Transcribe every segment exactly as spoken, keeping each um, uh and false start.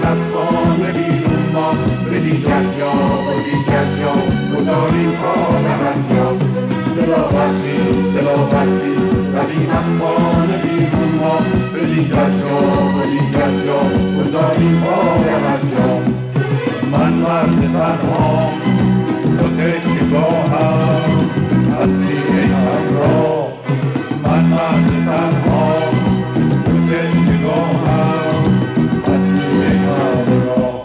از خانه بیرون ما به دیگر جا و دیگر جا گذاریم کار هر جا. دلا برخیز دلا برخیز رویم از خانه بیرون ما به دیگر جا و دیگر جا گذاریم کار هر جا. من مرد تنها تو تکیه‌گاهم هستی ای همراه. من مرد تنها تو تکیه‌گاهم هستی ای همراه.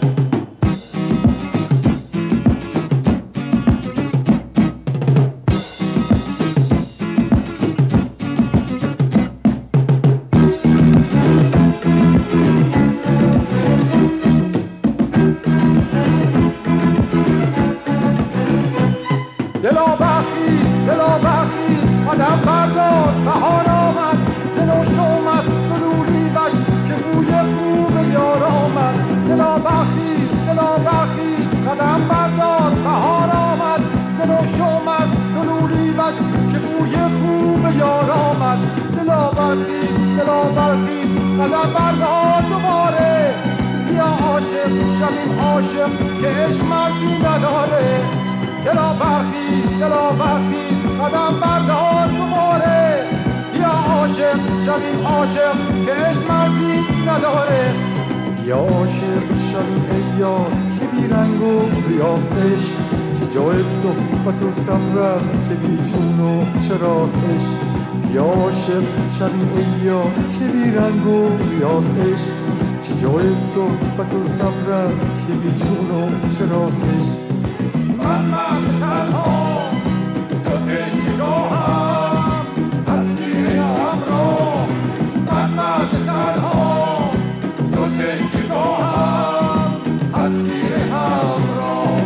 دلا برخیز دلا برخیز قدم بردار بهار آمد. ز نو شو مست و لولی وش که بوی خوب یار آمد. دلا برخیز دلا برخیز قدم بردار بهار آمد. ز نو شو مست و لولی وش که بوی خوب یار آمد. دلا برخیز دلا برخیز قدم بردار دوباره. بیا عاشق شویم عاشق که عشق مرزی نداره. دلا برخیز دلا برخیز قدم بردار دوباره. بیا عاشق شویم عاشق که عشق مرزی نداره. بیا عاشق شویم ای یار که بی رنگ و ریاض عشق. چه جای صحبت و صبر است که بی چون و چراست عشق. بیا عاشق شویم ای یار که بی رنگ و ریاض عشق. چه جای صحبت و صبر است که بی چون و چراست عشق. من مرد تنها تو تکیه‌گاهم هستی ای همراه. من مرد تنها تو تکیه‌گاهم هستی ای همراه.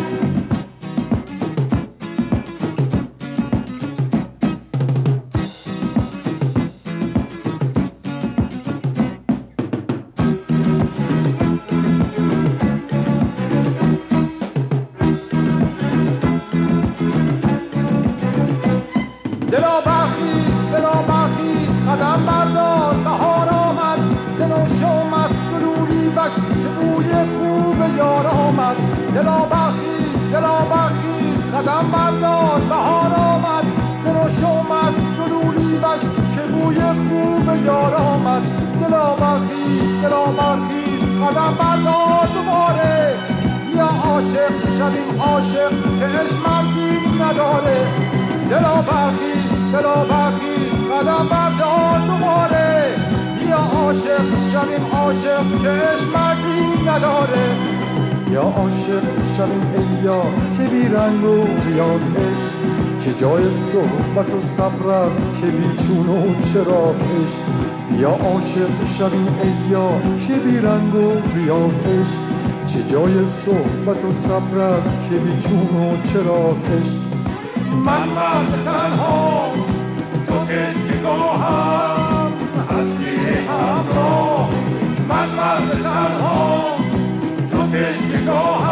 دلا برخیز دلا برخیز قدم بردار بهار آمد. ز نو شو مست و لولی وش که بوی خوب یار آمد. دلا برخیز دلا برخیز قدم بردار بهار آمد. ز نو شو مست و لولی وش که بوی خوب یار آمد. دلا برخیز دلا برخیز قدم بردار دوباره. بیا عاشق شویم عاشق که عشق مرزی نداره. دلا برخیز دلا برخیز قدم بردار دوباره. بیا عاشق شویم عاشق که عشق مرزی نداره. یا عاشق شویم ای یار که بی رنگ و ریاض عشق. چه جای صحبت و صبر است که بی چون و چراست عشق. یا عاشق شویم ای یار که بی رنگ و ریاض عشق. چه جای صحبت و صبر است که بی چون و چراست عشق. من مرد تنها تو تکیه‌گاهم هستی ای همراه. من مرد تنها تو تکیه‌گاهم